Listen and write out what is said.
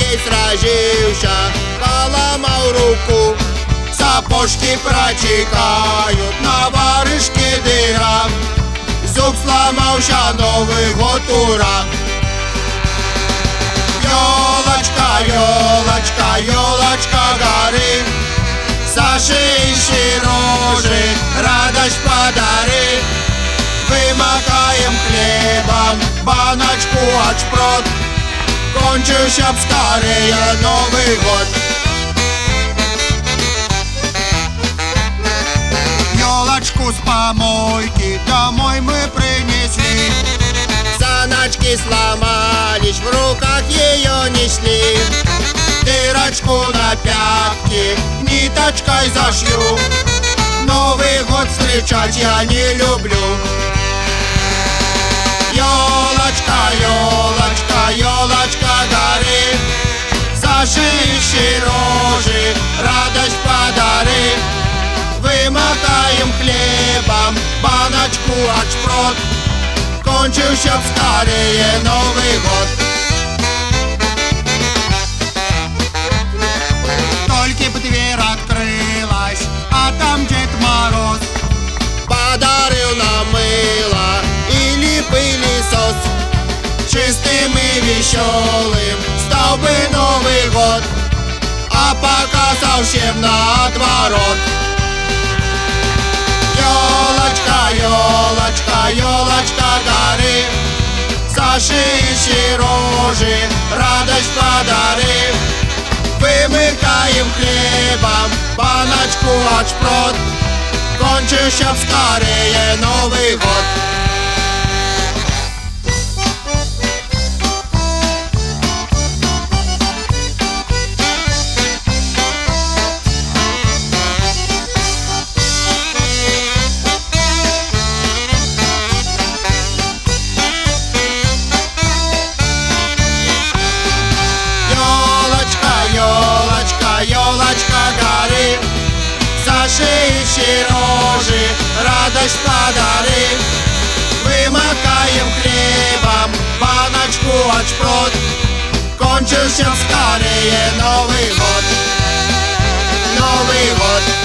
день сразился, поломал руку. Сапожки протекают, на варежке дыра. Зуб сломался, Новый год, ура! Ёлочка, ёлочка, ёлочка горы, зашивши рожи, радость подари. Вымакаем хлебом баночку от шпрот, кончился б скорее Новый год. Ёлочку с помойки домой мы принесли. Заначки сломались, в руках ее несли. Дырочку на пятке ниточкой зашью. Новый год встречать я не люблю. Ёлочка, ёлочка, ёлочка горы, зашивши рожи, радость подари. Вымакаем хлебом баночку от шпрот, кончился б скорее Новый год. Только б дверь открылась, а там Дед Мороз подарил нам мыло или пылесос. Чистым и веселым стал бы Новый год, а пока совсем наоборот. Ёлочка, ёлочка, ёлочка горы, зашивши рожи, радость подари. Вымыкаем хлебом баночку от шпрот, кончился б скорее Новый год. Ёлочка горы, зашивши рожи, радость подари. Вымакаем хлебом баночку от шпрот, кончился б скорее Новый год. Новый год.